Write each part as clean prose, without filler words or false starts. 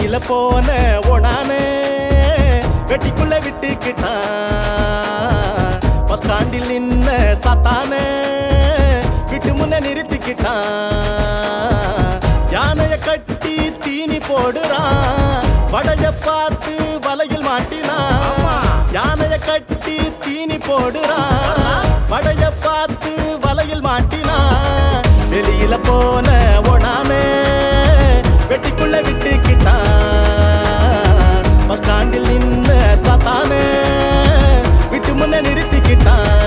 வெளியில போன ஓடானே வெட்டிக்குள்ள விட்டுக்கிட்டான். பஸ் ஸ்டாண்டில் நின்ன சாத்தானே விட்டு முன்ன நிறுத்திக்கிட்டான். யானைய கட்டி தீனி போடுறான், வடைய பார்த்து வலையில் மாட்டினான். யானைய கட்டி தீனி போடுறான், வடைய பார்த்து வலையில் மாட்டினான். வெளியில போன ஓடானே வெட்டிக்குள்ள விட்டுக்கிட்டான். பஸ் ஸ்டாண்டில் நின்ன சாத்தானே விட்டு முன்ன நிறுத்திக்கிட்டான்.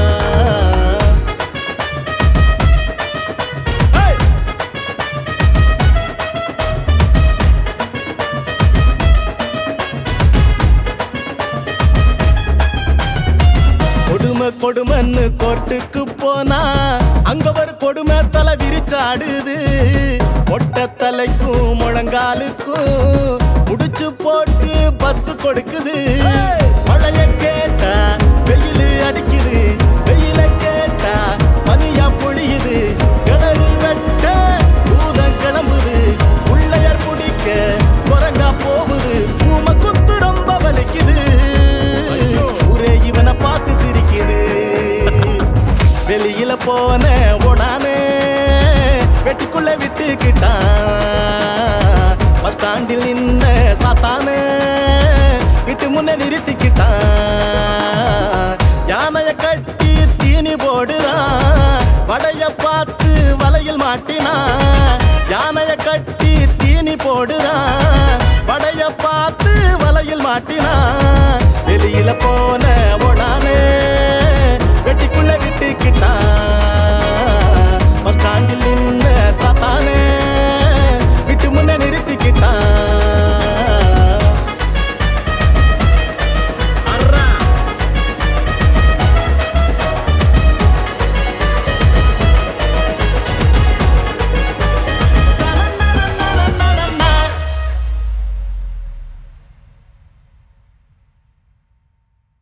கொடுமை கொடுமைன்னு கோர்ட்டுக்கு போனா அங்க ஒரு கொடுமை தலை விரிச்சாடுது. மொட்டை தலைக்கும் முழங்காலுக்கும் முடிச்சு போட்டு பஸ் கொடுக்குது. மழைய கேட்டா வெயில் அடிக்குது, வெயில கேட்டா பனியா பொழியுது. கிணறு வெட்ட பூதம் கிளம்புது, உள்ளையார் பிடிக்க குரங்கா போகுது. பூமை குத்து ரொம்ப வலிக்குது, ஊரே இவனை பார்த்து சிரிக்குது. வெளியில போன ஓடானே வெட்டிக்குள்ள விட்டுக்கிட்டான். பஸ் ஸ்டாண்டில் நின்ன சாத்தானே விட்டு முன்ன நிறுத்திக்கிட்டான். யானைய கட்டி தீனி போடுறான், வடைய பார்த்து வலையில் மாட்டினான். யானைய கட்டி தீனி போடுறான், வடைய பார்த்து வலையில் மாட்டினான். வெளியில போ